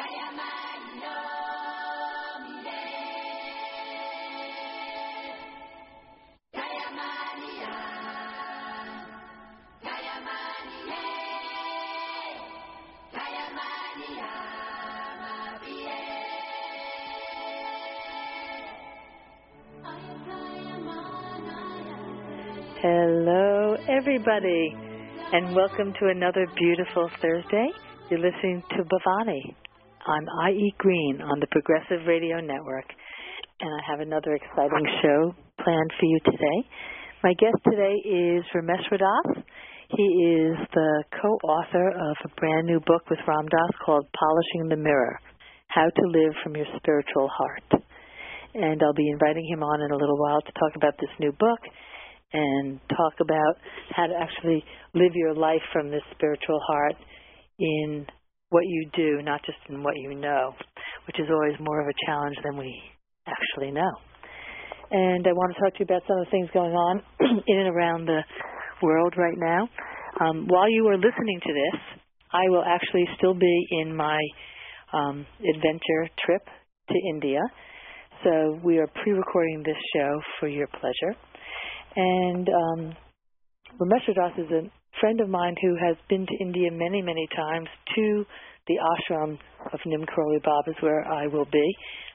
Hello, everybody, and welcome to another beautiful Thursday. You're listening to Bhavani on I.E. Green on the Progressive Radio Network, and I have another exciting show planned for you today. My guest today is Ramesh Radas. He is the co-author of a brand new book with Ram Dass called Polishing the Mirror, How to Live from Your Spiritual Heart. And I'll be inviting him on in a little while to talk about this new book and talk about how to actually live your life from this spiritual heart in what you do, not just in what you know, which is always more of a challenge than we actually know. And I want to talk to you about some of the things going on in and around the world right now. While you are listening to this, I will actually still be in my adventure trip to India. So we are pre-recording this show for your pleasure. And Ramesh Radas is a friend of mine who has been to India many, many times, to the ashram of Neem Karoli Baba, is where I will be.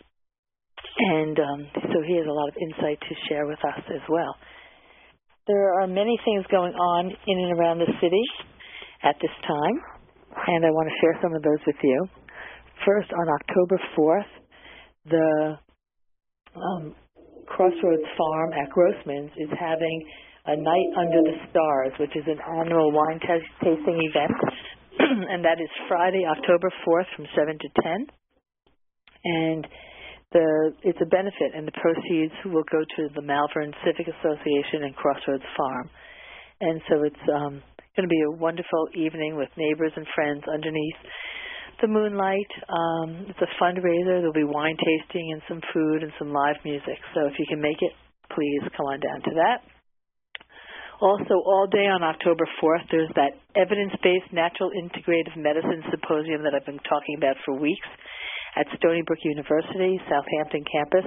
And so he has a lot of insight to share with us as well. There are many things going on in and around the city at this time, and I want to share some of those with you. First, on October 4th, the Crossroads Farm at Grossman's is having a Night Under the Stars, which is an annual wine tasting event, and that is Friday, October 4th from 7 to 10. And it's a benefit, and the proceeds will go to the Malvern Civic Association and Crossroads Farm. And so it's going to be a wonderful evening with neighbors and friends underneath the moonlight. It's a fundraiser. There'll be wine tasting and some food and some live music. So if you can make it, please come on down to that. Also, all day on October 4th, there's that evidence-based natural integrative medicine symposium that I've been talking about for weeks at Stony Brook University, Southampton campus.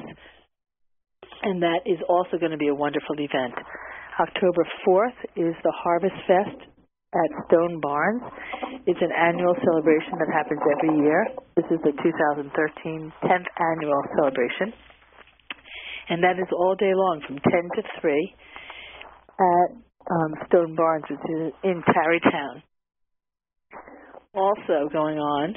And that is also going to be a wonderful event. October 4th is the Harvest Fest at Stone Barns. It's an annual celebration that happens every year. This is the 2013 10th annual celebration. And that is all day long from 10 to 3 at Stone Barns, which is in Tarrytown. Also going on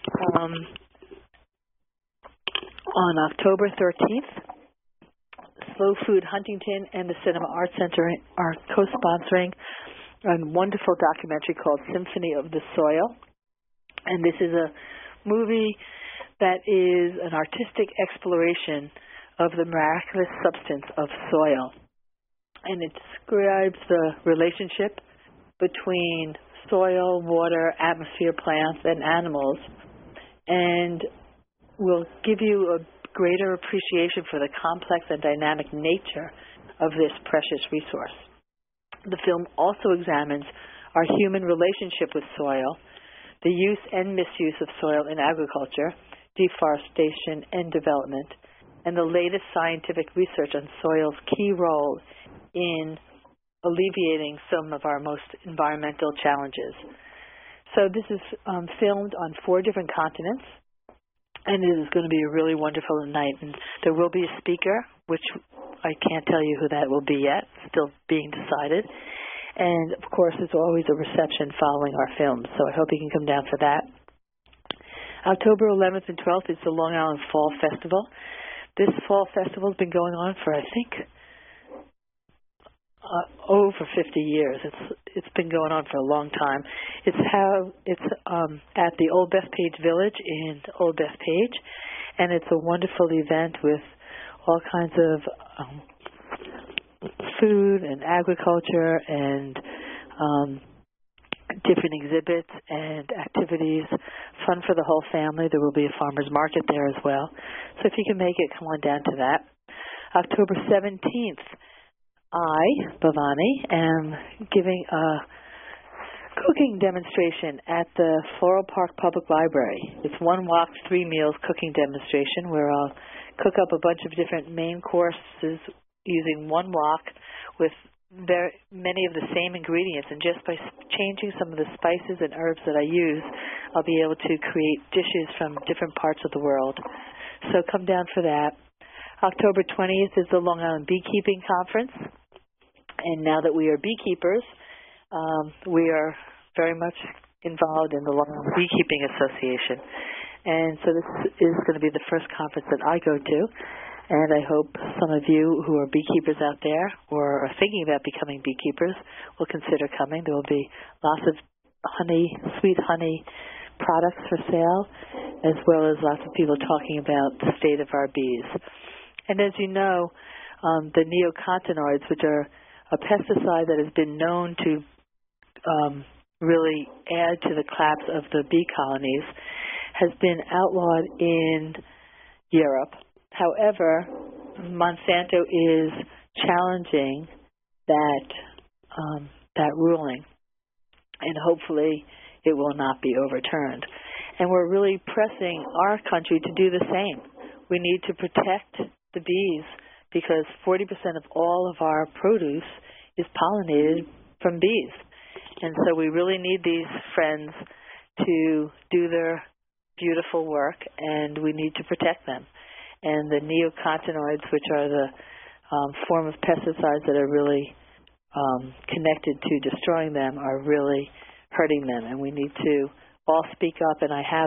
October 13th, Slow Food Huntington and the Cinema Arts Center are co-sponsoring a wonderful documentary called Symphony of the Soil. And this is a movie that is an artistic exploration of the miraculous substance of soil. And it describes the relationship between soil, water, atmosphere, plants, and animals, and will give you a greater appreciation for the complex and dynamic nature of this precious resource. The film also examines our human relationship with soil, the use and misuse of soil in agriculture, deforestation, and development, and the latest scientific research on soil's key role in alleviating some of our most environmental challenges. So this is filmed on 4 different continents, and it is going to be a really wonderful night. And there will be a speaker, which I can't tell you who that will be yet, still being decided. And, of course, there's always a reception following our films, so I hope you can come down for that. October 11th and 12th is the Long Island Fall Festival. This fall festival has been going on for, I think, over 50 years. It's been going on for a long time. It's at the Old Bethpage Village in Old Bethpage, and it's a wonderful event with all kinds of food and agriculture and different exhibits and activities, fun for the whole family. There will be a farmer's market there as well. So if you can make it, come on down to that. October 17th, I, Bhavani, am giving a cooking demonstration at the Floral Park Public Library. It's 1 wok, 3 meals cooking demonstration where I'll cook up a bunch of different main courses using 1 wok with many of the same ingredients, and just by changing some of the spices and herbs that I use, I'll be able to create dishes from different parts of the world. So come down for that. October 20th is the Long Island Beekeeping Conference, and now that we are beekeepers, we are very much involved in the Long Island Beekeeping Association, and so this is going to be the first conference that I go to. And I hope some of you who are beekeepers out there or are thinking about becoming beekeepers will consider coming. There will be lots of honey, sweet honey products for sale, as well as lots of people talking about the state of our bees. And as you know, the neonicotinoids, which are a pesticide that has been known to really add to the collapse of the bee colonies, has been outlawed in Europe. However, Monsanto is challenging that ruling, and hopefully it will not be overturned. And we're really pressing our country to do the same. We need to protect the bees because 40% of all of our produce is pollinated from bees. And so we really need these friends to do their beautiful work, and we need to protect them. And the neonicotinoids, which are the form of pesticides that are really connected to destroying them, are really hurting them. And we need to all speak up. And I have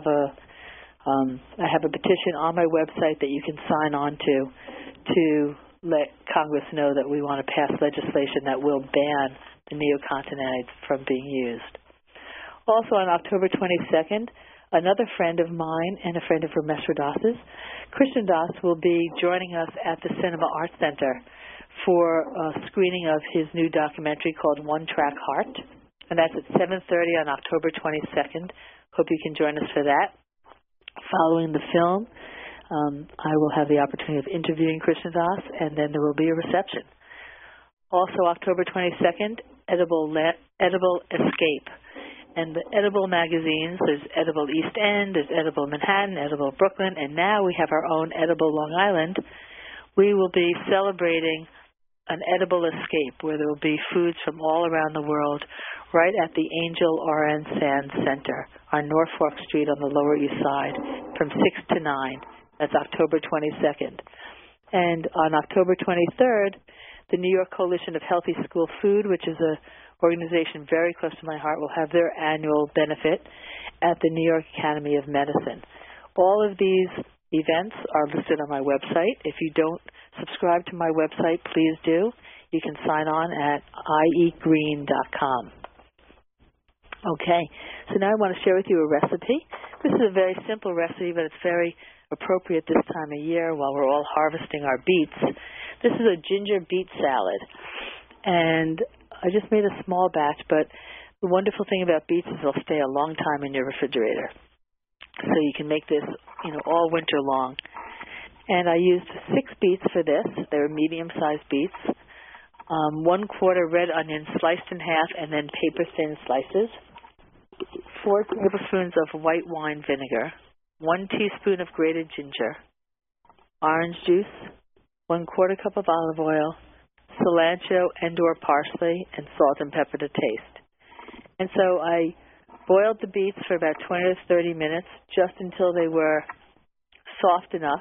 a petition on my website that you can sign on to let Congress know that we want to pass legislation that will ban the neonicotinoids from being used. Also on October 22nd, another friend of mine and a friend of Ramesh Das's, Krishna Das, will be joining us at the Cinema Arts Center for a screening of his new documentary called One Track Heart, and that's at 7:30 on October 22nd. Hope you can join us for that. Following the film, I will have the opportunity of interviewing Krishna Das, and then there will be a reception. Also, October 22nd, Edible Escape. And the Edible magazines, there's Edible East End, there's Edible Manhattan, Edible Brooklyn, and now we have our own Edible Long Island. We will be celebrating an Edible Escape where there will be foods from all around the world right at the Angel R.N. Sands Center on Norfolk Street on the Lower East Side from 6 to 9. That's October 22nd. And on October 23rd, the New York Coalition of Healthy School Food, which is a organization very close to my heart, will have their annual benefit at the New York Academy of Medicine. All of these events are listed on my website. If you don't subscribe to my website, please do. You can sign on at ieatgreen.com. Okay, so now I want to share with you a recipe. This is a very simple recipe, but it's very appropriate this time of year while we're all harvesting our beets. This is a ginger beet salad, and I just made a small batch, but the wonderful thing about beets is they'll stay a long time in your refrigerator. So you can make this, all winter long. And I used 6 beets for this. They're medium-sized beets. 1/4 red onion sliced in half and then paper-thin slices. 4 tablespoons of white wine vinegar. 1 teaspoon of grated ginger. Orange juice. 1/4 cup of olive oil. Cilantro and/or parsley, and salt and pepper to taste. And so I boiled the beets for about 20 to 30 minutes, just until they were soft enough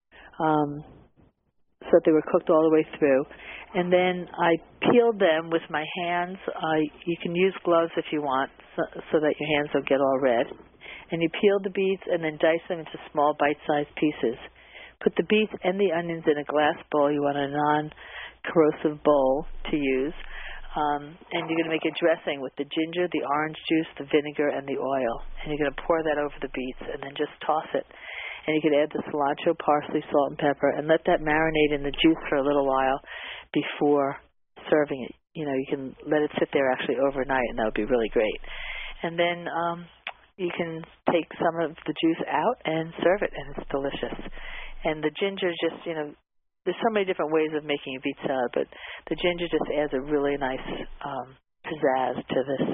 so that they were cooked all the way through. And then I peeled them with my hands. You can use gloves if you want, so that your hands don't get all red. And you peel the beets and then dice them into small bite-sized pieces. Put the beets and the onions in a glass bowl. You want a non-corrosive bowl to use. And you're going to make a dressing with the ginger, the orange juice, the vinegar, and the oil. And you're going to pour that over the beets and then just toss it. And you can add the cilantro, parsley, salt, and pepper, and let that marinate in the juice for a little while before serving it. You can let it sit there actually overnight, and that would be really great. And then you can take some of the juice out and serve it, and it's delicious. And the ginger just, there's so many different ways of making a beet salad, but the ginger just adds a really nice pizzazz to this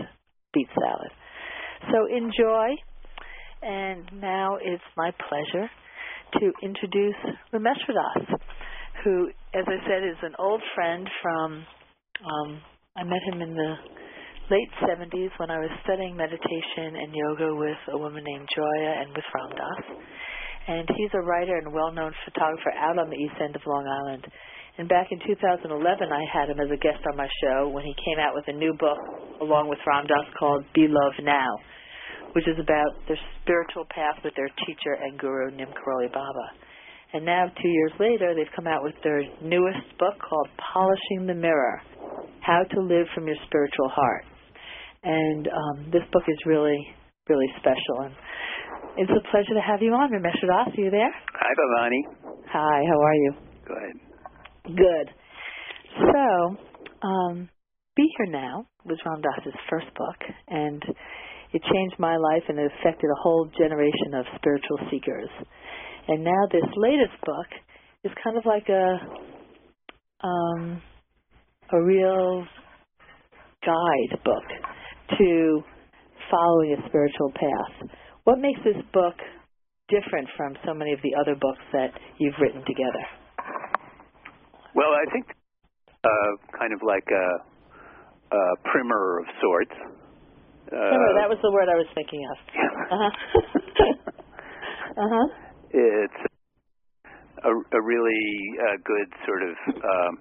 beet salad. So enjoy. And now it's my pleasure to introduce Rameshwar Das, who, as I said, is an old friend from, I met him in the late 70s when I was studying meditation and yoga with a woman named Joya and with Ram Dass. And he's a writer and well-known photographer out on the east end of Long Island. And back in 2011, I had him as a guest on my show when he came out with a new book along with Ram Dass called Be Love Now, which is about their spiritual path with their teacher and guru, Nim Karoli Baba. And now, 2 years later, they've come out with their newest book called Polishing the Mirror, How to Live from Your Spiritual Heart. And this book is really, really special. And it's a pleasure to have you on, Rameshwar Das. Are you there? Hi, Bhavani. Hi, how are you? Good. Good. So, Be Here Now was Ram Dass's first book, and it changed my life and it affected a whole generation of spiritual seekers. And now this latest book is kind of like a real guide book to following a spiritual path. What makes this book different from so many of the other books that you've written together? Well, I think kind of like a primer of sorts. Primer, that was the word I was thinking of. Uh-huh. It's a really good sort of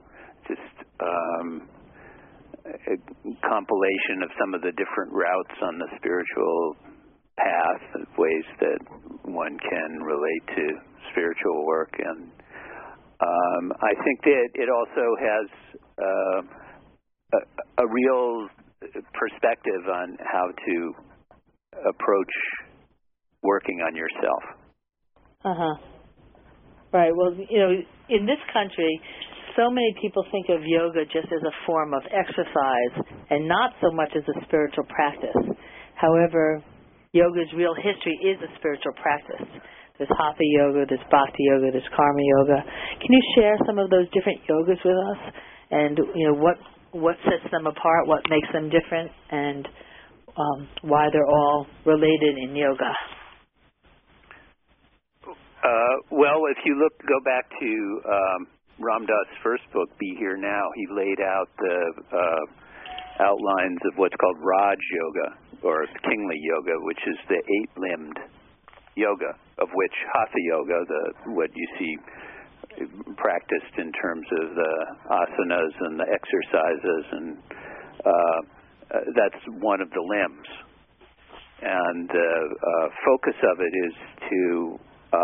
a compilation of some of the different routes on the spiritual path, of ways that one can relate to spiritual work. And I think that it also has a real perspective on how to approach working on yourself. Uh-huh. Right. Well, in this country, so many people think of yoga just as a form of exercise and not so much as a spiritual practice. However, yoga's real history is a spiritual practice. There's Hatha yoga, there's Bhakti yoga, there's Karma yoga. Can you share some of those different yogas with us? And, what sets them apart, what makes them different, and why they're all related in yoga? Well, if you go back to Ram Dass' first book, Be Here Now, he laid out the outlines of what's called Raj Yoga, or Kingly Yoga, which is the 8-limbed yoga, of which Hatha Yoga, what you see practiced in terms of the asanas and the exercises, and that's one of the limbs. And the focus of it is to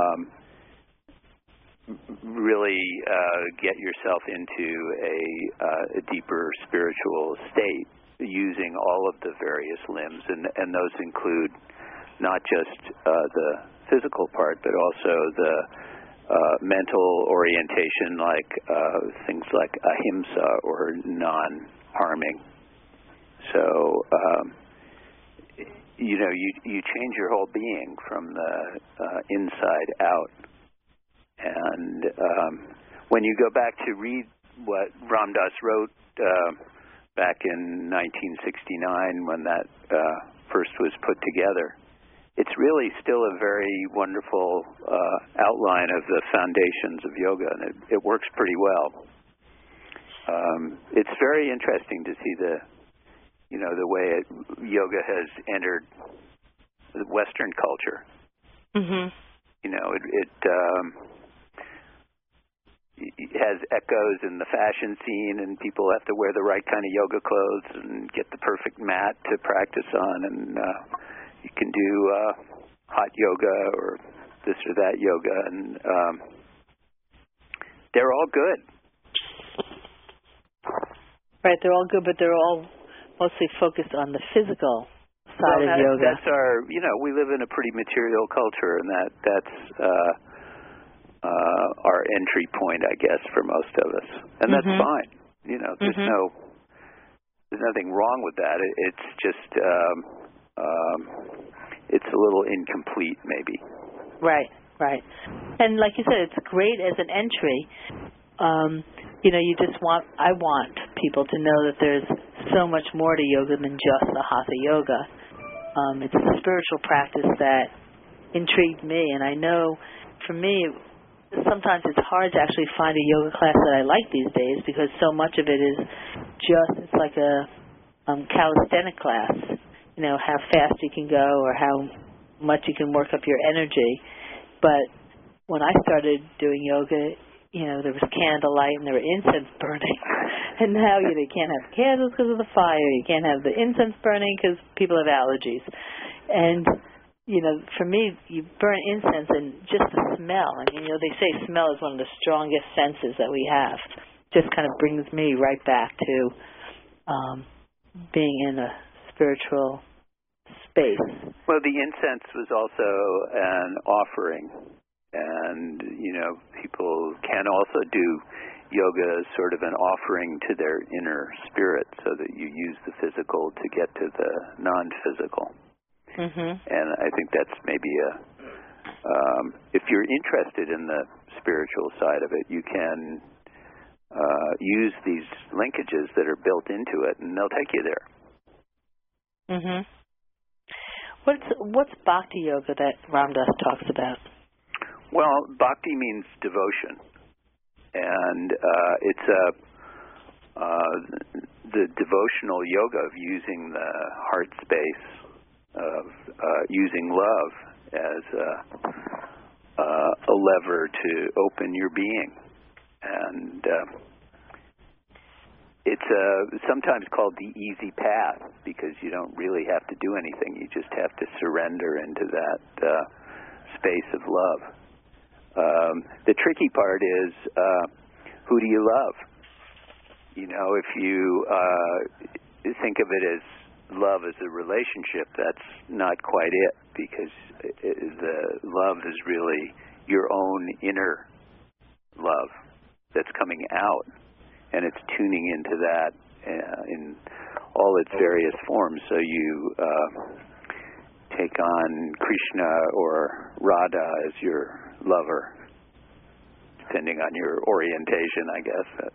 really get yourself into a deeper spiritual state using all of the various limbs, and those include not just the physical part, but also the mental orientation, like things like ahimsa or non-harming. So you change your whole being from the inside out. And when you go back to read what Ram Dass wrote back in 1969, when that first was put together, it's really still a very wonderful outline of the foundations of yoga, and it works pretty well. It's very interesting to see the way yoga has entered the Western culture. Mm-hmm. It has echoes in the fashion scene, and people have to wear the right kind of yoga clothes and get the perfect mat to practice on, and you can do hot yoga or this or that yoga, and they're all good. Right, they're all good, but they're all mostly focused on the physical side of yoga. That's our, we live in a pretty material culture, and that's our entry point, I guess, for most of us, and that's fine. There's nothing wrong with that. It's just it's a little incomplete, maybe. Right. And like you said, it's great as an entry. I want people to know that there's so much more to yoga than just the hatha yoga. It's a spiritual practice that intrigued me, and I know for me, sometimes it's hard to actually find a yoga class that I like these days because so much of it is it's like a calisthenic class, how fast you can go or how much you can work up your energy. But when I started doing yoga, there was candlelight and there were incense burning. And now they can't have candles because of the fire. You can't have the incense burning because people have allergies. And, for me, you burn incense and just the smell. They say smell is one of the strongest senses that we have. Just kind of brings me right back to being in a spiritual space. Well, the incense was also an offering. And, people can also do yoga as sort of an offering to their inner spirit so that you use the physical to get to the non-physical. Mm-hmm. And I think that's maybe if you're interested in the spiritual side of it, you can use these linkages that are built into it, and they'll take you there. Mm-hmm. What's Bhakti Yoga that Ram Dass talks about? Well, Bhakti means devotion, and it's the devotional yoga of using the heart space, of using love as a lever to open your being. And it's sometimes called the easy path because you don't really have to do anything. You just have to surrender into that space of love. The tricky part is who do you love? If you think of it as love as a relationship, that's not quite it, because the love is really your own inner love that's coming out, and it's tuning into that in all its various forms. So you take on Krishna or Radha as your lover, depending on your orientation, I guess.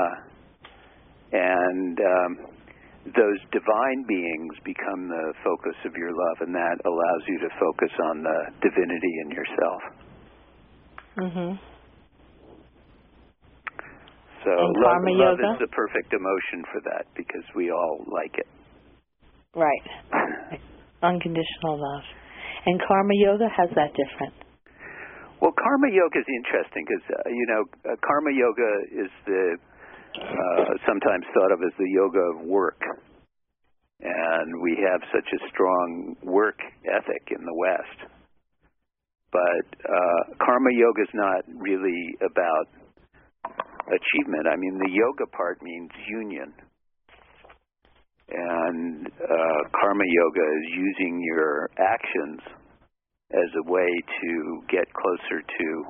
And those divine beings become the focus of your love, and that allows you to focus on the divinity in yourself. Mm-hmm. So love is the perfect emotion for that, because we all like it. Right. Unconditional love. And Karma Yoga, how's that different? Well, Karma Yoga is interesting because, Karma Yoga is the sometimes thought of as the yoga of work. And we have such a strong work ethic in the West. But Karma Yoga is not really about achievement. I mean, the yoga part means union. And Karma Yoga is using your actions as a way to get closer to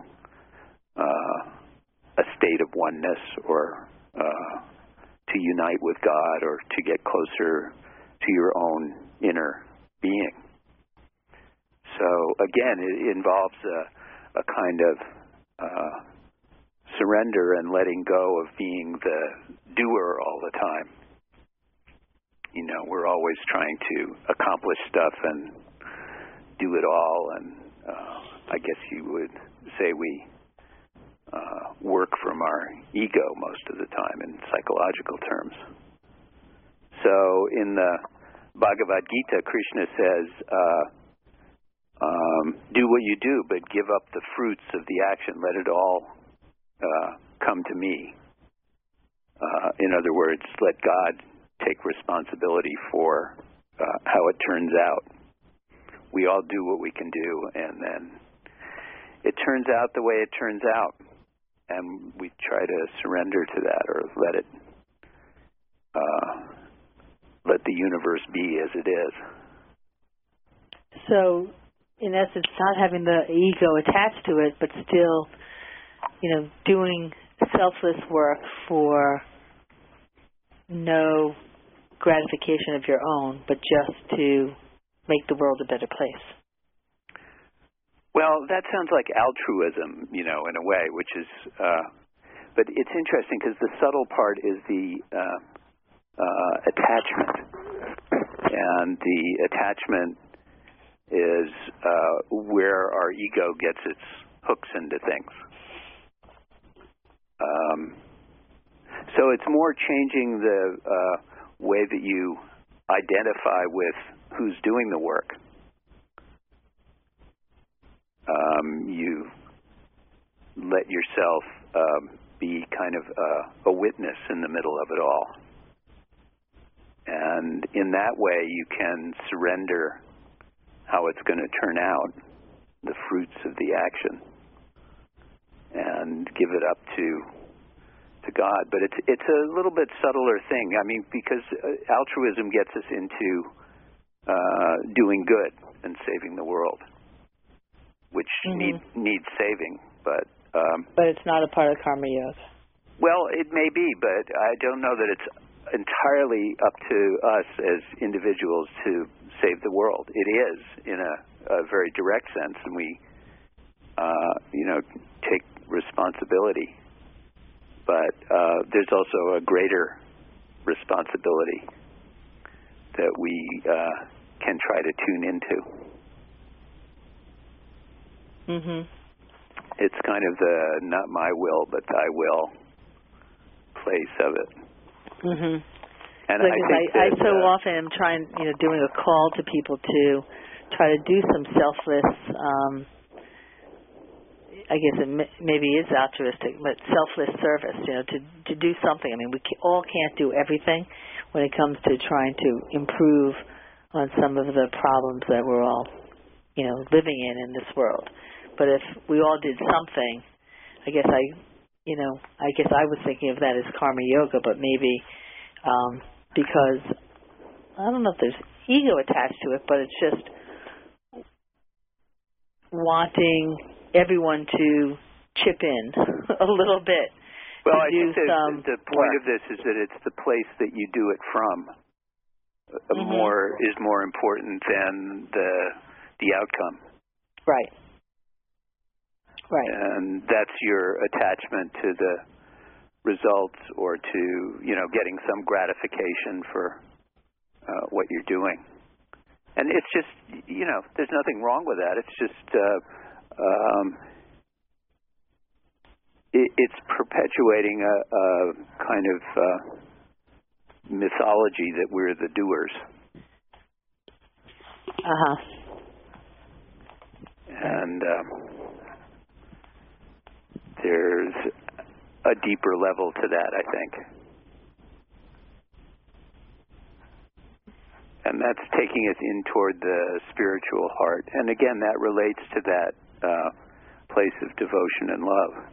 a state of oneness, or to unite with God, or to get closer to your own inner being. So again, it involves a kind of surrender and letting go of being the doer all the time. We're always trying to accomplish stuff and do it all, and I guess you would say we work from our ego most of the time in psychological terms. So in the Bhagavad Gita, Krishna says, do what you do, but give up the fruits of the action. Let it all come to me. In other words, let God take responsibility for how it turns out. We all do what we can do, and then it turns out the way it turns out. And we try to surrender to that, or let the universe be as it is. So, in essence, not having the ego attached to it, but still, doing selfless work for no gratification of your own, but just to make the world a better place. Well, that sounds like altruism, in a way, which is, but it's interesting because the subtle part is the attachment. And the attachment is where our ego gets its hooks into things. So it's more changing the way that you identify with who's doing the work. You let yourself be kind of a witness in the middle of it all. And in that way, you can surrender how it's going to turn out, the fruits of the action, and give it up to God. But it's a little bit subtler thing. I mean, because altruism gets us into doing good and saving the world, which needs saving, but it's not a part of Karma Yoga. Well, it may be, but I don't know that it's entirely up to us as individuals to save the world. It is in a very direct sense, and we, take responsibility. But there's also a greater responsibility that we can try to tune into. It's kind of the not my will, but thy will place of it. And I so often am trying, doing a call to people to try to do some selfless, I guess it maybe is altruistic, but selfless service, to do something. I mean, we all can't do everything when it comes to trying to improve on some of the problems that we're all, living in this world. But if we all did something, I guess I was thinking of that as Karma Yoga, but maybe because I don't know if there's ego attached to it, but it's just wanting everyone to chip in a little bit. Well, I think the point of this is that it's the place that you do it from is more important than the outcome. Right. And that's your attachment to the results or to, getting some gratification for what you're doing. And it's just, there's nothing wrong with that. It's just, it's perpetuating a kind of mythology that we're the doers. And there's a deeper level to that, I think. And that's taking us in toward the spiritual heart. And again, that relates to that place of devotion and love.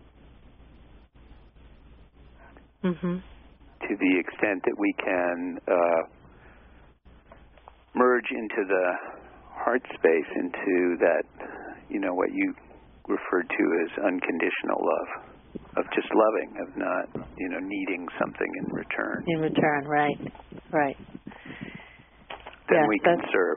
To the extent that we can merge into the heart space, into that, what you referred to as unconditional love, of just loving, of not, needing something in return. In return, right. Then we can serve.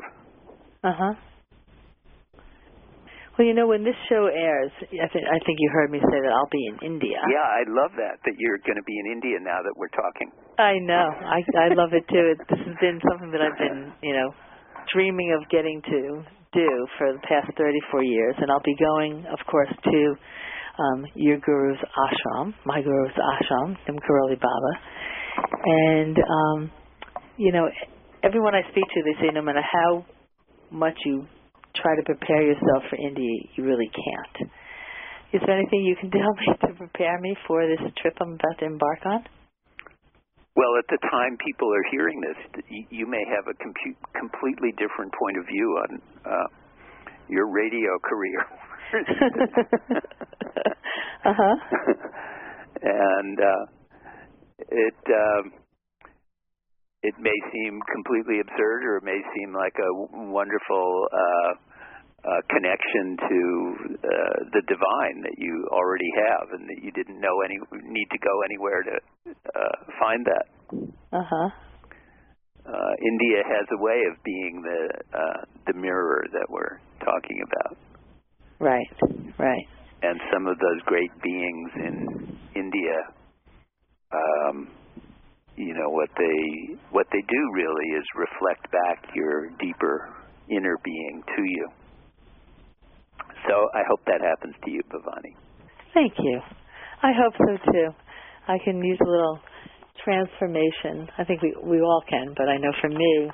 Well, when this show airs, I think you heard me say that I'll be in India. Yeah, I love that you're going to be in India now that we're talking. I know. I love it, too. This has been something that I've been, dreaming of getting to do for the past 34 years. And I'll be going, of course, to your guru's ashram, my guru's ashram, Nim Karoli Baba. And, everyone I speak to, they say no matter how much you try to prepare yourself for India, you really can't. Is there anything you can tell me to prepare me for this trip I'm about to embark on? Well, at the time people are hearing this, you may have a completely different point of view on your radio career. And it may seem completely absurd, or it may seem like a wonderful connection to the divine that you already have, and that you didn't need to go anywhere to find that. India has a way of being the mirror that we're talking about. Right. And some of those great beings in India what they do really is reflect back your deeper inner being to you. So I hope that happens to you, Bhavani. Thank you. I hope so too. I can use a little transformation. I think we all can, but I know for me,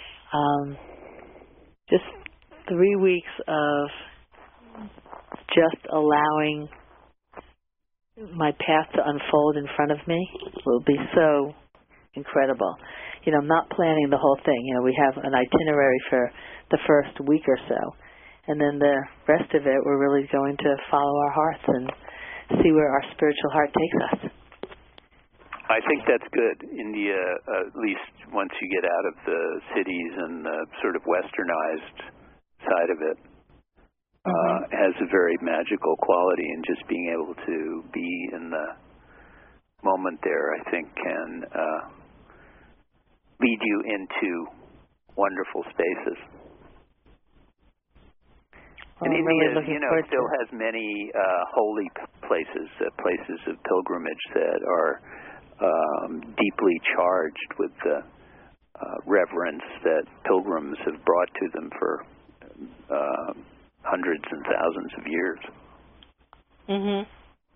just 3 weeks of just allowing my path to unfold in front of me will be so incredible. I'm not planning the whole thing. We have an itinerary for the first week or so, and then the rest of it we're really going to follow our hearts and see where our spiritual heart takes us. I think that's good. India, at least once you get out of the cities and the sort of westernized side of it, has a very magical quality, and just being able to be in the moment there, I think, can lead you into wonderful spaces. And India, still has many holy places, places of pilgrimage that are deeply charged with the reverence that pilgrims have brought to them for hundreds and thousands of years. Mhm.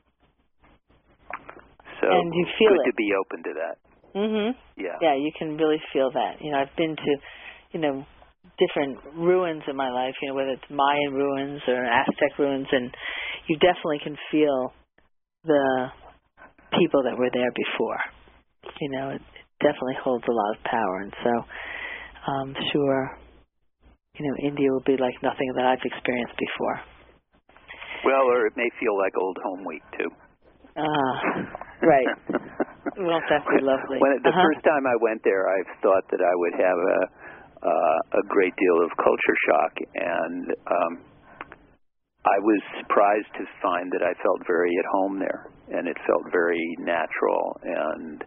So and you feel good it. to be open to that. Mhm. Yeah. Yeah, you can really feel that. I've been to, different ruins in my life. Whether it's Mayan ruins or Aztec ruins, and you definitely can feel the people that were there before. It definitely holds a lot of power, and so I'm sure, India will be like nothing that I've experienced before. Well, or it may feel like Old Home Week too. Right. Won't that be lovely? The first time I went there, I thought that I would have a great deal of culture shock, and I was surprised to find that I felt very at home there, and it felt very natural, and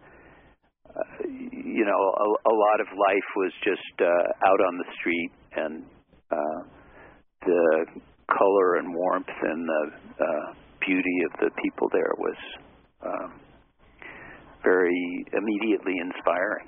a lot of life was just out on the street, and the color and warmth and the beauty of the people there was very immediately inspiring.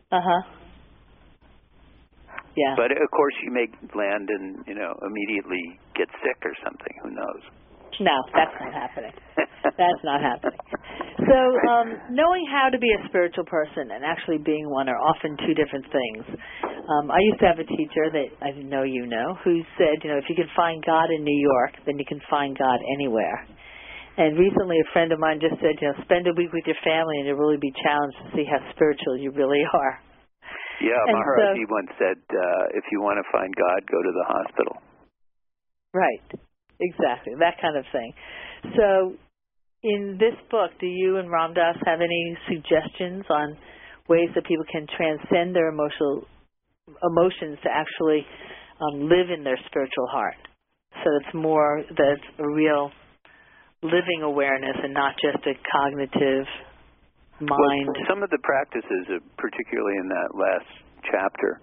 Yeah. But of course, you may land and immediately get sick or something. Who knows? No, that's not happening. That's not happening. So, knowing how to be a spiritual person and actually being one are often two different things. I used to have a teacher that I know who said, if you can find God in New York, then you can find God anywhere. And recently a friend of mine just said, spend a week with your family and you'll really be challenged to see how spiritual you really are. Yeah, Maharaji once said, if you want to find God, go to the hospital. Right. Exactly. That kind of thing. So in this book, do you and Ram Dass have any suggestions on ways that people can transcend their emotions to actually live in their spiritual heart? So that's a real living awareness and not just a cognitive mind. Well, some of the practices, particularly in that last chapter,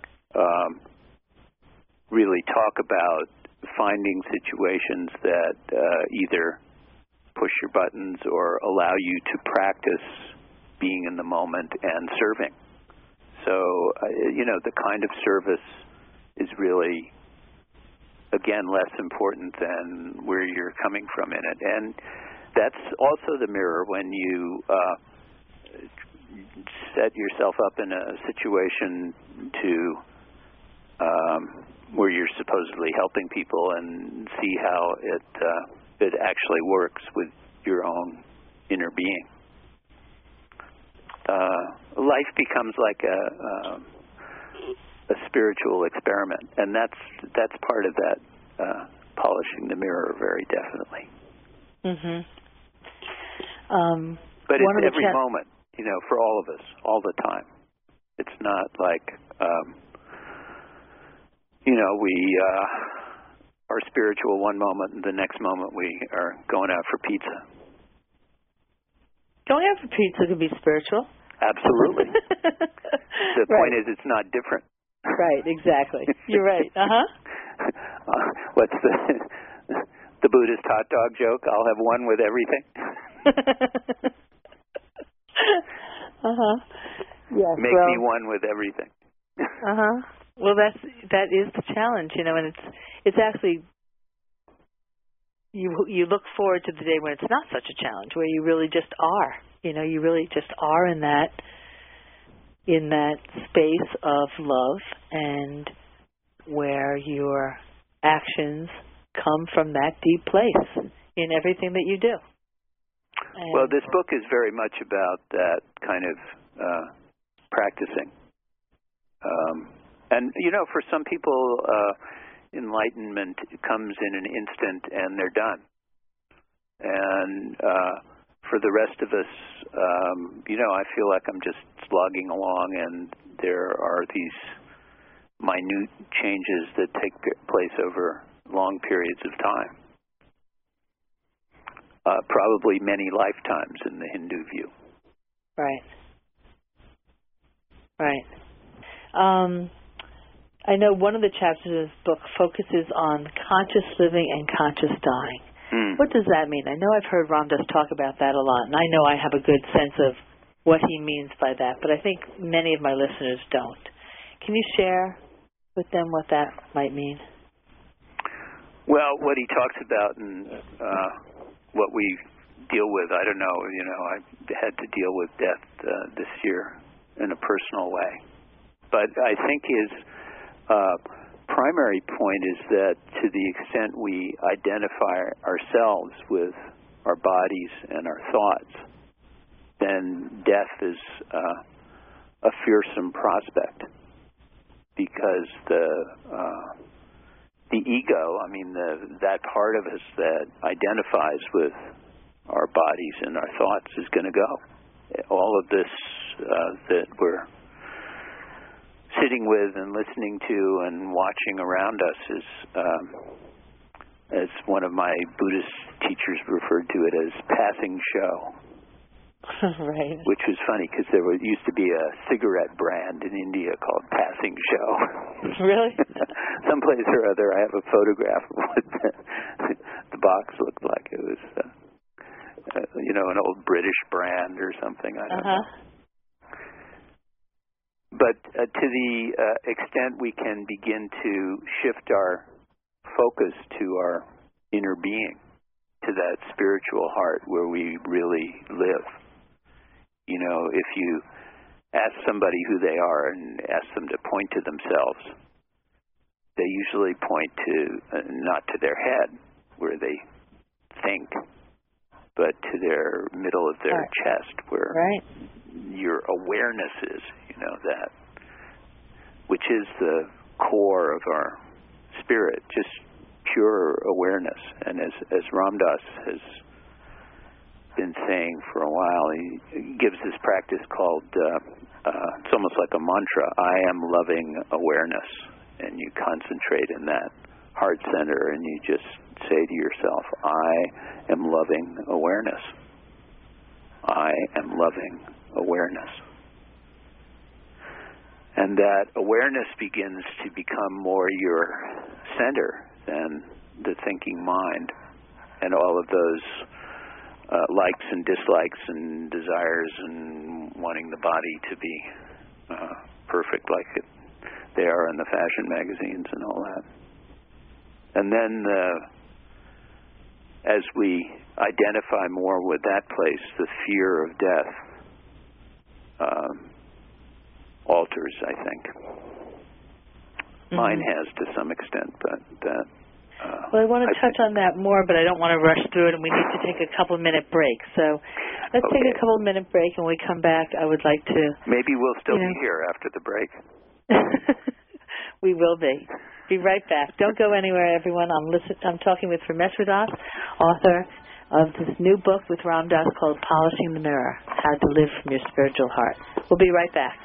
really talk about finding situations that either push your buttons or allow you to practice being in the moment and serving. So, the kind of service is really, again, less important than where you're coming from in it. And that's also the mirror when you set yourself up in a situation where you're supposedly helping people and see how it actually works with your own inner being. Life becomes like a spiritual experiment, and that's part of that polishing the mirror very definitely. Mhm. But it's every moment, for all of us, all the time. It's not like we are spiritual one moment, and the next moment we are going out for pizza. Going out for pizza could be spiritual. Absolutely. The point is, it's not different. Right, exactly. You're right. What's the Buddhist hot dog joke? I'll have one with everything. Yes, Make me one with everything. Well, that is the challenge, and it's actually you look forward to the day when it's not such a challenge, where you really just are. You really just are in that space of love, and where your actions come from that deep place in everything that you do. And well, this book is very much about that kind of practicing. And, for some people, enlightenment comes in an instant and they're done. And for the rest of us, I feel like I'm just slogging along, and there are these minute changes that take place over long periods of time. Probably many lifetimes in the Hindu view. Right. I know one of the chapters of this book focuses on conscious living and conscious dying. What does that mean? I know I've heard Ram Dass talk about that a lot, and I know I have a good sense of what he means by that, but I think many of my listeners don't. Can you share with them what that might mean? Well, what he talks about and what we deal with, I don't know, I had to deal with death this year in a personal way. But I think his primary point is that to the extent we identify ourselves with our bodies and our thoughts, then death is a fearsome prospect, because the ego, that part of us that identifies with our bodies and our thoughts is going to go. All of this that we're sitting with and listening to and watching around us is, as one of my Buddhist teachers referred to it as, passing show. Right. Which was funny, because there used to be a cigarette brand in India called Passing Show. Really? Someplace or other, I have a photograph of what the box looked like. It was, an old British brand or something. I don't know. But to the extent we can begin to shift our focus to our inner being, to that spiritual heart where we really live. If you ask somebody who they are and ask them to point to themselves, they usually point to, not to their head where they think, but to their middle of their chest where your awareness is, that, which is the core of our spirit, just pure awareness. And as Ram Dass has been saying for a while, he gives this practice called, it's almost like a mantra, I am loving awareness. And you concentrate in that heart center and you just say to yourself, I am loving awareness. I am loving awareness. And that awareness begins to become more your center than the thinking mind, and all of those likes and dislikes and desires and wanting the body to be perfect like they are in the fashion magazines and all that. And then as we identify more with that place, the fear of death alters, I think. Mine has to some extent, but that... well, I want to touch on that more, but I don't want to rush through it, and we need to take a couple-minute break. So let's take a couple-minute break, and when we come back, I would like to... Maybe we'll still be here after the break. We will be. Be right back. Don't go anywhere, everyone. I'm talking with Ramesh Das, author of this new book with Ram Dass called Polishing the Mirror, How to Live from Your Spiritual Heart. We'll be right back.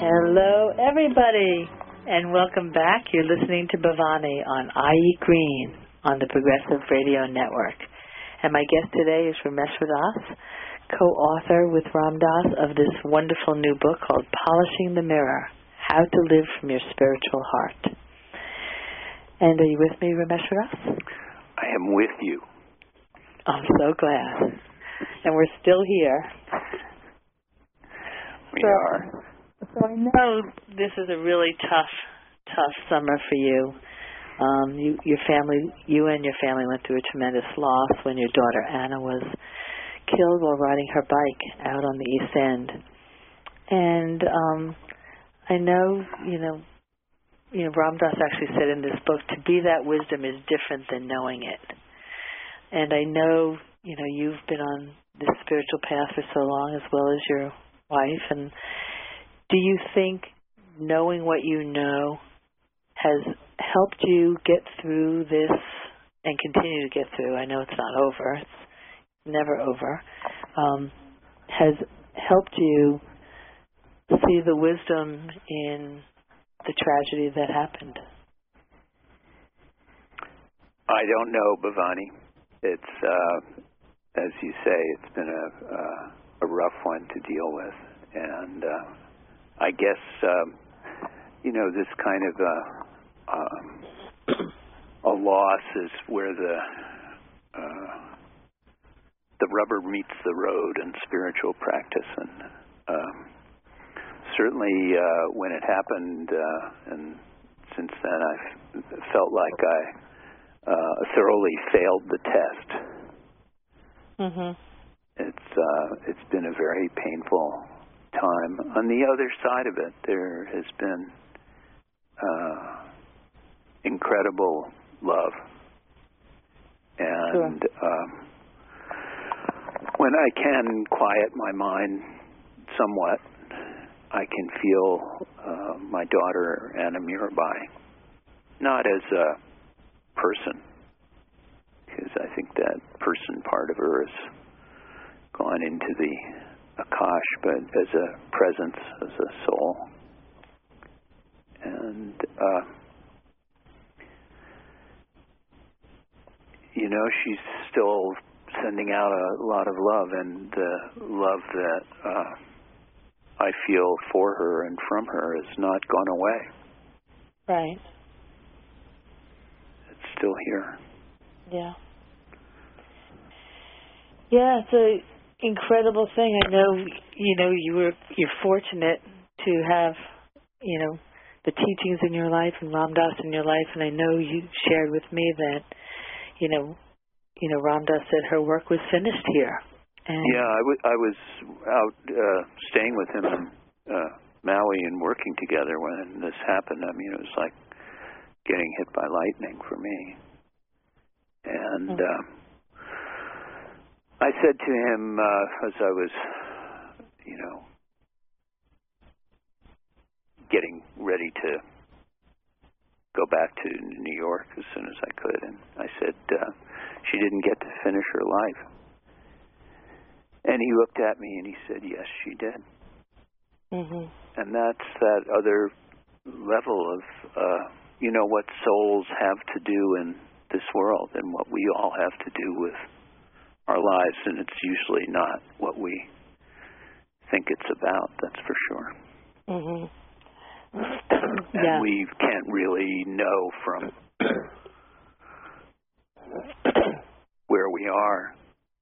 Hello, everybody, and welcome back. You're listening to Bhavani on I.E. Green on the Progressive Radio Network. And my guest today is Ramesh Das, co-author with Ram Dass of this wonderful new book called Polishing the Mirror, How to Live from Your Spiritual Heart. And are you with me, Ramesh Das? I am with you. I'm so glad. And we're still here. We are. So I know this is a really tough summer for you. You and your family went through a tremendous loss when your daughter Anna was killed while riding her bike out on the East End. And I know, Ram Dass actually said in this book, to be that wisdom is different than knowing it. And I know, you've been on this spiritual path for so long, as well as your wife. And do you think knowing what you know has helped you get through this and continue to get through? I know it's not over. It's never over. Has helped you see the wisdom in the tragedy that happened? I don't know, Bhavani. It's, as you say, it's been a rough one to deal with. And I guess, this kind of a loss is where the rubber meets the road in spiritual practice. And certainly when it happened, and since then I've felt like I thoroughly failed the test. Mm-hmm. It's been a very painful time. On the other side of it, there has been incredible love. And when I can quiet my mind somewhat, I can feel my daughter Anna Mirabai, not as a person, because I think that person part of her has gone into the Akash, but as a presence, as a soul. And she's still sending out a lot of love, and the love that I feel for her and from her has not gone away. Right. It's still here. Yeah. Yeah, it's an incredible thing. I know, you're fortunate to have, the teachings in your life and Ram Dass in your life, and I know you shared with me that, Ram Dass said her work was finished here. And yeah, I was out staying with him in Maui and working together when this happened. I mean, it was like getting hit by lightning for me. And I said to him as I was, getting ready to go back to New York as soon as I could, and I said, she didn't get to finish her life. And he looked at me and he said, yes, she did. Mm-hmm. And that's that other level of, what souls have to do in this world and what we all have to do with our lives. And it's usually not what we think it's about, that's for sure. Mm-hmm. And we can't really know from where we are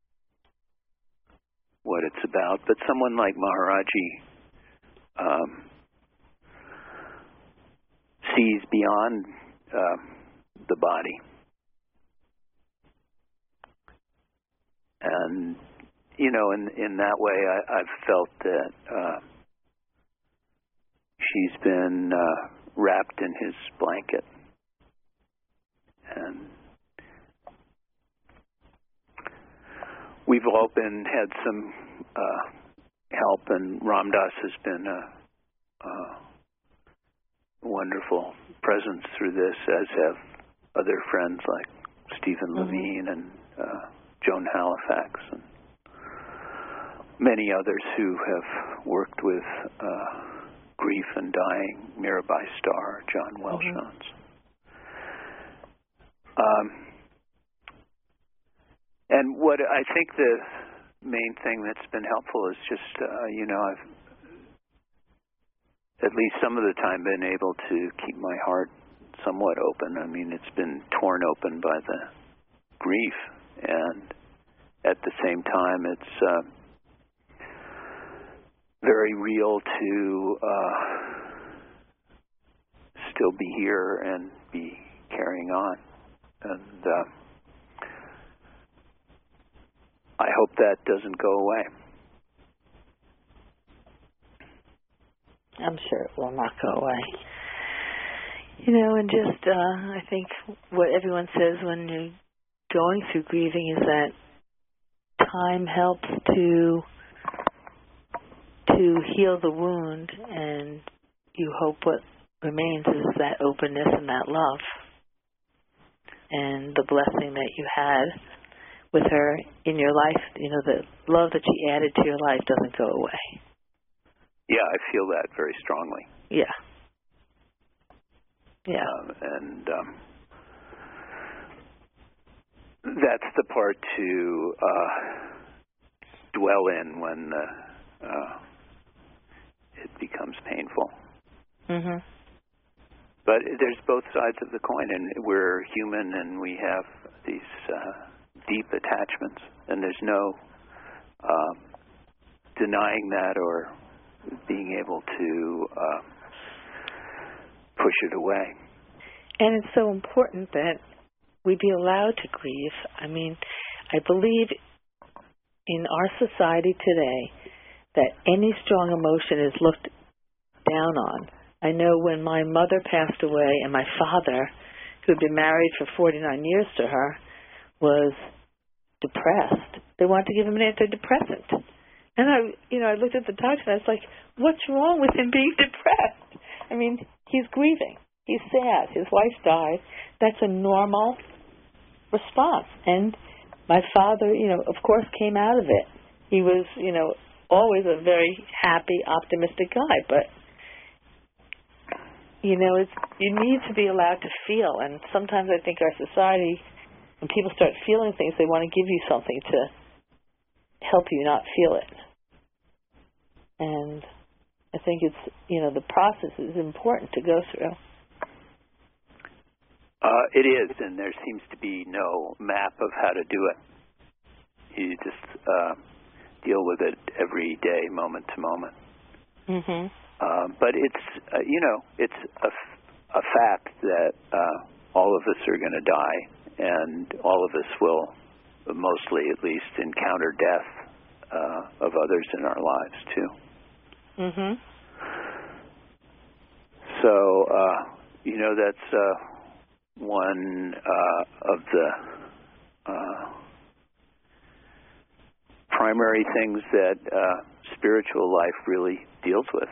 what it's about. But someone like Maharaji sees beyond the body. And, in that way, I've felt that she's been wrapped in his blanket. And we've all had some help, and Ram Dass has been a wonderful presence through this, as have other friends like Stephen Levine and Joan Halifax and many others who have worked with Grief and Dying, Mirabai Starr, John Welsh Jones. And what I think the main thing that's been helpful is just, I've at least some of the time been able to keep my heart somewhat open. I mean, it's been torn open by the grief, and at the same time, it's very real to still be here and be carrying on. And I hope that doesn't go away. I'm sure it will not go away. And just, I think what everyone says when you're going through grieving is that time helps to heal the wound, and you hope what remains is that openness and that love and the blessing that you had with her in your life. The love that she added to your life doesn't go away. Yeah, I feel that very strongly. Yeah. That's the part to dwell in when it becomes painful. Mm-hmm. But there's both sides of the coin, and we're human, and we have these deep attachments, and there's no denying that or being able to push it away. And it's so important that we be allowed to grieve. I mean, I believe in our society today that any strong emotion is looked down on. I know when my mother passed away and my father, who had been married for 49 years to her, was depressed. They wanted to give him an antidepressant. And I looked at the doctor and I was like, what's wrong with him being depressed? I mean, he's grieving. He's sad. His wife died. That's a normal response. And my father, of course, came out of it. He was, always a very happy, optimistic guy. But, you need to be allowed to feel. And sometimes I think our society, when people start feeling things, they want to give you something to help you not feel it. And I think it's, the process is important to go through. It is, and there seems to be no map of how to do it. You just deal with it every day, moment to moment. Mm-hmm. But it's, it's a fact that all of us are going to die, and all of us will, mostly at least, encounter death of others in our lives too. Mhm. So that's one of the primary things that spiritual life really deals with.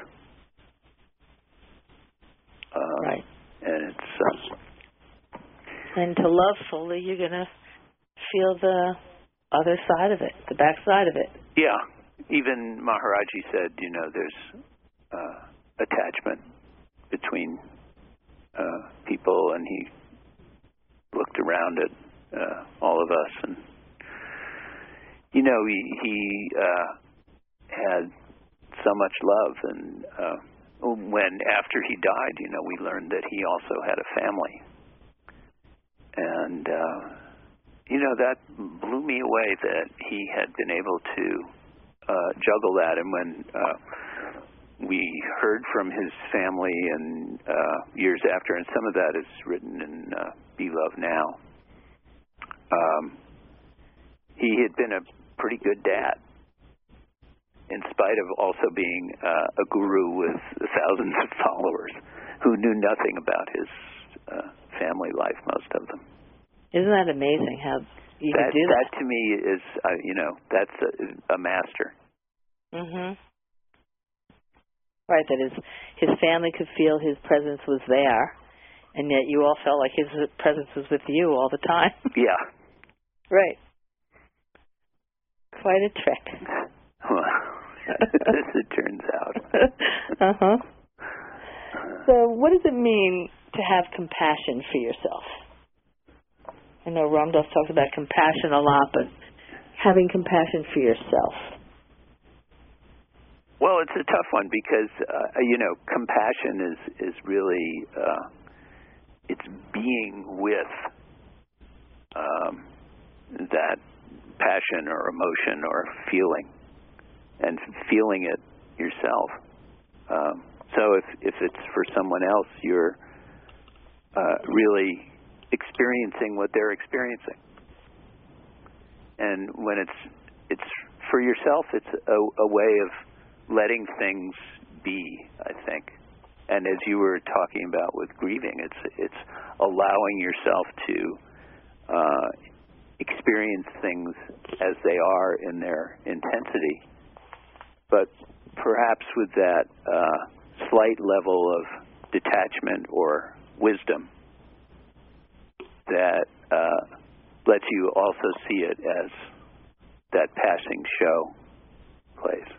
Right. And it's and to love fully, you're going to feel the other side of it, the back side of it. Yeah. Even Maharaji said, there's attachment between people, and he looked around at all of us, and he had so much love, and when after he died, we learned that he also had a family, and that blew me away that he had been able to juggle that. And when we heard from his family and years after, and some of that is written in Be Love Now, he had been a pretty good dad, in spite of also being a guru with thousands of followers who knew nothing about his family life, most of them. Isn't that amazing how you can do that? That to me is, that's a master. Mhm. Right, that his family could feel his presence was there, and yet you all felt like his presence was with you all the time. Yeah. Right. Quite a trick. Well, as it turns out. Uh-huh. So what does it mean to have compassion for yourself? I know Ram Dass talks about compassion a lot, but having compassion for yourself. Well, it's a tough one because, compassion is really, it's being with that passion or emotion or feeling and feeling it yourself. So if it's for someone else, you're really experiencing what they're experiencing. And when it's for yourself, it's a way of letting things be, I think. And as you were talking about with grieving, it's allowing yourself to experience things as they are in their intensity, but perhaps with that slight level of detachment or wisdom that lets you also see it as that passing show place.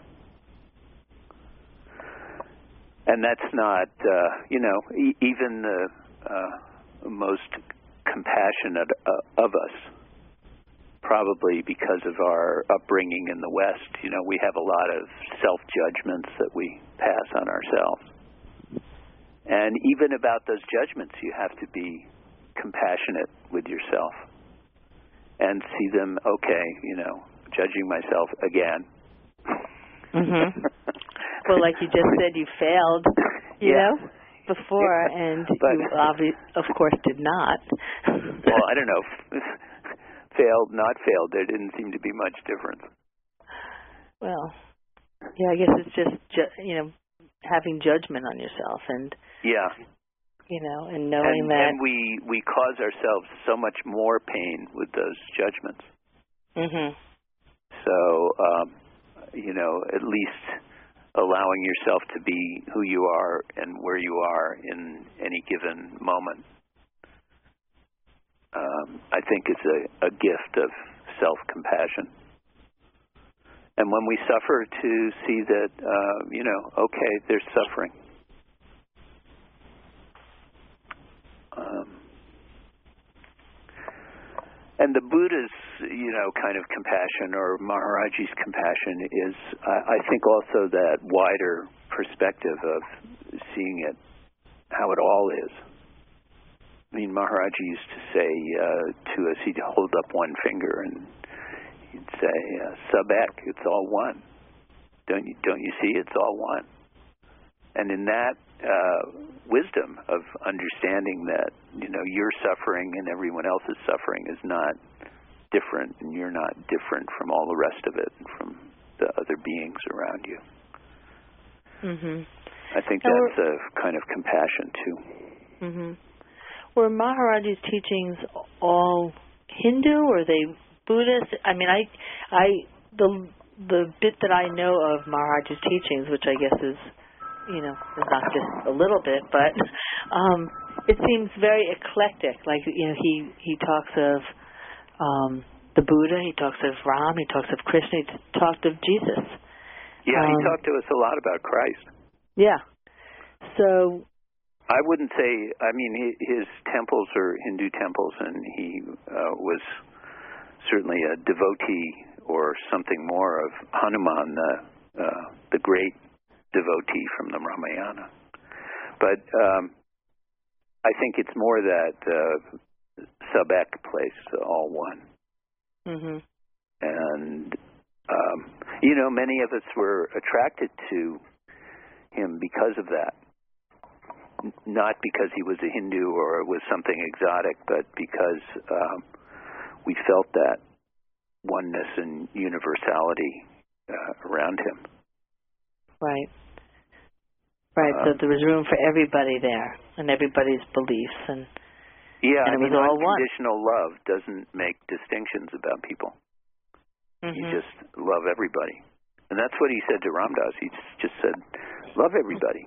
And that's not, even the most compassionate of us, probably because of our upbringing in the West, we have a lot of self-judgments that we pass on ourselves. And even about those judgments, you have to be compassionate with yourself and see them, judging myself again. Mm-hmm. Well, like you just said, you failed, before, and you obviously, of course, did not. Well, I don't know. Failed, not failed, there didn't seem to be much difference. Well, yeah, I guess it's just, having judgment on yourself and, and knowing that. And we cause ourselves so much more pain with those judgments. Mm-hmm. So, at least allowing yourself to be who you are and where you are in any given moment, I think is a gift of self-compassion. And when we suffer, to see that, there's suffering. And the Buddha's, kind of compassion, or Maharaji's compassion, is, I think, also that wider perspective of seeing it, how it all is. I mean, Maharaji used to say to us, he'd hold up one finger and he'd say, "Sabek, it's all one. Don't you see? It's all one." And in that wisdom of understanding that, your suffering and everyone else's suffering is not different, and you're not different from all the rest of it and from the other beings around you. Mm-hmm. I think that's a kind of compassion too. Mm-hmm. Were Maharaji's teachings all Hindu, or are they Buddhist? I mean, the bit that I know of Maharaji's teachings, which I guess is, not just a little bit, but it seems very eclectic. Like, he talks of the Buddha, he talks of Ram, he talks of Krishna, he talked of Jesus. Yeah, he talked to us a lot about Christ. Yeah. So I wouldn't say, his temples are Hindu temples, and he was certainly a devotee or something more of Hanuman, the great devotee from the Ramayana. But I think it's more that Sabek place, all one. Mm-hmm. And, many of us were attracted to him because of that. Not because he was a Hindu or it was something exotic, but because we felt that oneness and universality around him. Right. Right, so there was room for everybody there and everybody's beliefs. And it was all one. Unconditional love doesn't make distinctions about people. Mm-hmm. You just love everybody. And that's what he said to Ram Dass. He just said, love everybody.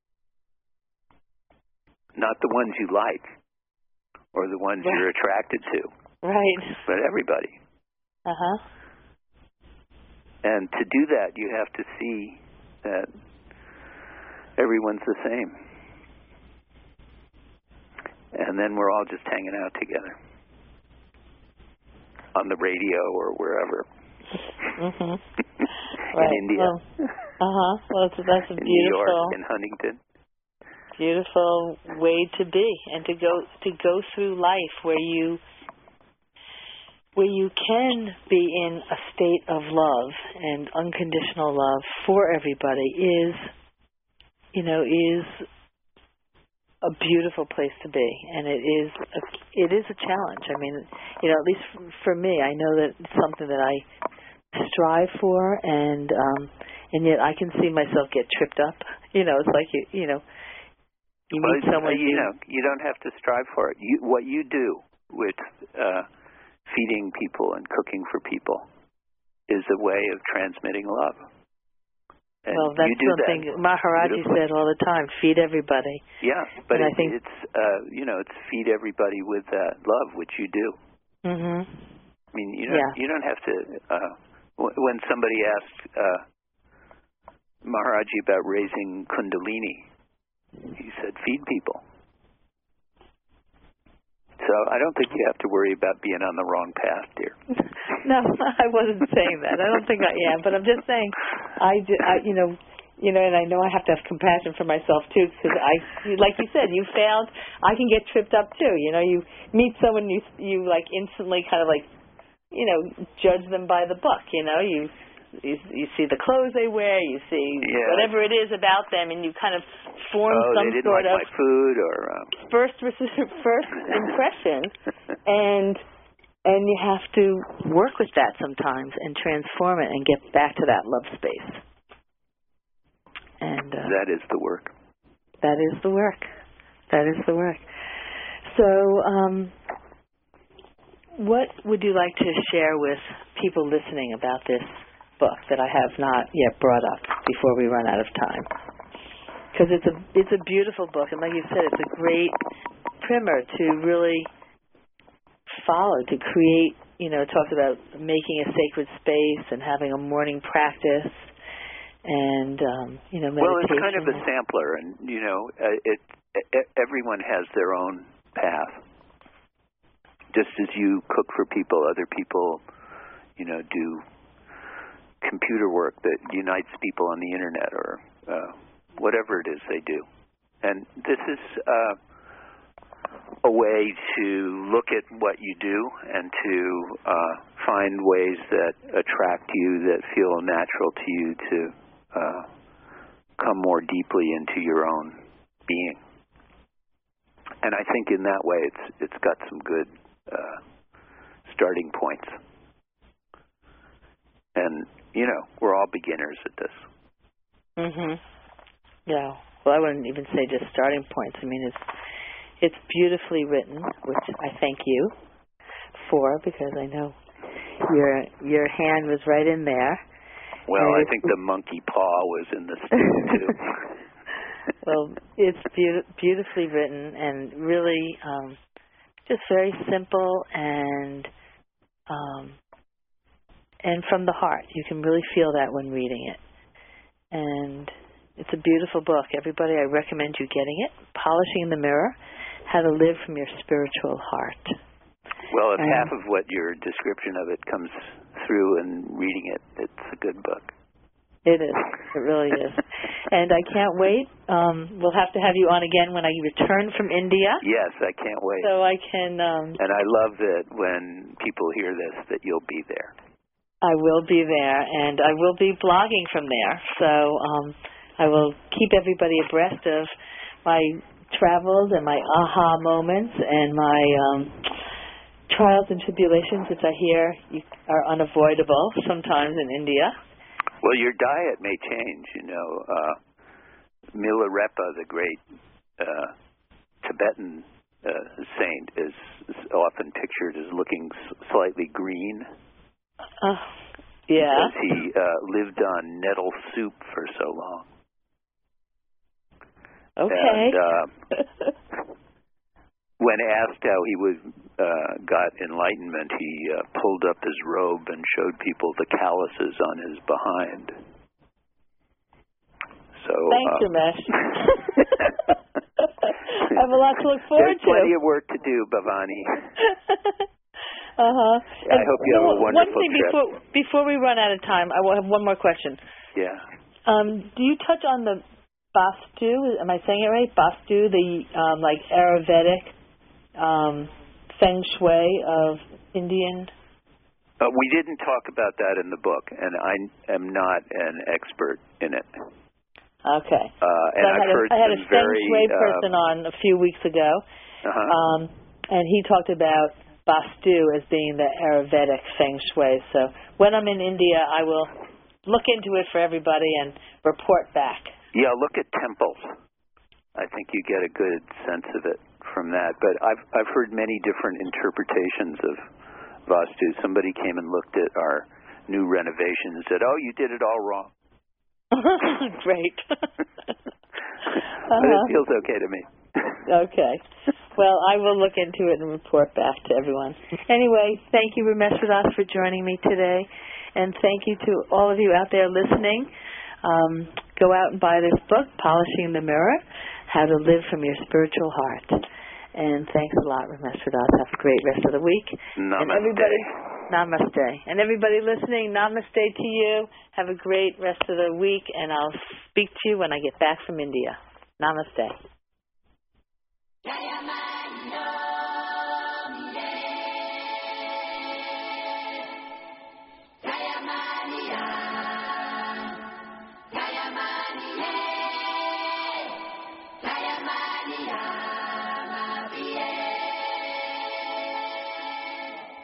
Not the ones you like or the ones you're attracted to. Right. But everybody. Uh-huh. And to do that, you have to see that everyone's the same. and then we're all just hanging out together on the radio or wherever. Mhm. In India. Well, that's a in beautiful, New York, in Huntington. Beautiful way to be, and to go through life where you can be in a state of love and unconditional love for everybody is a beautiful place to be, and it is a challenge. I mean, at least for me, I know that it's something that I strive for, and yet I can see myself get tripped up. It's like you meet someone. You don't have to strive for it. What you do with feeding people and cooking for people is a way of transmitting love. And well, that's something Maharaji said all the time: feed everybody. Yeah, but I think it's it's feed everybody with that love, which you do. Mhm. I mean, you don't have to. When somebody asked Maharaji about raising Kundalini, he said, "Feed people." So I don't think you have to worry about being on the wrong path, dear. No, I wasn't saying that. I don't think I am, but I'm just saying, and I know I have to have compassion for myself too, because like you said, you failed. I can get tripped up too. You meet someone, you like instantly kind of like, judge them by the book. You see the clothes they wear, you see whatever it is about them, and you kind of form some they didn't sort like of my food or first impression, and you have to work with that sometimes and transform it and get back to that love space. And that is the work. That is the work. That is the work. So, what would you like to share with people listening about this book that I have not yet brought up before we run out of time? Because it's a beautiful book, and like you said, it's a great primer to really follow, to create. It talks about making a sacred space and having a morning practice, and meditation. Well, it's kind of a sampler, and everyone has their own path. Just as you cook for people, other people, do computer work that unites people on the internet or whatever it is they do. And this is a way to look at what you do and to find ways that attract you, that feel natural to you, to come more deeply into your own being. And I think in that way it's got some good starting points. And we're all beginners at this. Mhm. Yeah. Well, I wouldn't even say just starting points. I mean, it's beautifully written, which I thank you for, because I know your hand was right in there. Well, I think the monkey paw was in the studio too. Well, it's beautifully written and really just very simple and from the heart. You can really feel that when reading it. And it's a beautiful book. Everybody, I recommend you getting it. Polishing the Mirror, How to Live from Your Spiritual Heart. Well, if half of what your description of it comes through in reading it, it's a good book. It is. It really is. And I can't wait. We'll have to have you on again when I return from India. Yes, I can't wait. So I can... and I love that when people hear this, that you'll be there. I will be there, and I will be blogging from there. So I will keep everybody abreast of my travels and my aha moments and my trials and tribulations, which I hear are unavoidable sometimes in India. Well, your diet may change. Milarepa, the great Tibetan saint, is often pictured as looking slightly green. Yeah. Because he lived on nettle soup for so long. Okay. And when asked how he got enlightenment, he pulled up his robe and showed people the calluses on his behind. So thanks, Ramesh. I have a lot to look forward There's plenty of work to do, Bhavani. I hope you have a wonderful one thing trip. Before we run out of time, I will have one more question. Yeah. Do you touch on the Vastu? Am I saying it right? Vastu, the like Ayurvedic feng shui of Indian. We didn't talk about that in the book, and I am not an expert in it. Okay. And I had a feng shui person on a few weeks ago, and he talked about Vastu as being the Ayurvedic feng shui. So when I'm in India, I will look into it for everybody and report back. Yeah, look at temples. I think you get a good sense of it from that. But I've heard many different interpretations of Vastu. Somebody came and looked at our new renovation and said, "Oh, you did it all wrong." Great. But it feels okay to me. Okay. Well, I will look into it and report back to everyone. Anyway, thank you, Ramesh Radas, for joining me today. And thank you to all of you out there listening. Go out and buy this book, Polishing the Mirror, How to Live from Your Spiritual Heart. And thanks a lot, Ramesh Radas. Have a great rest of the week. Namaste. And everybody, namaste. And everybody listening, namaste to you. Have a great rest of the week, and I'll speak to you when I get back from India. Namaste. Jayamaniya.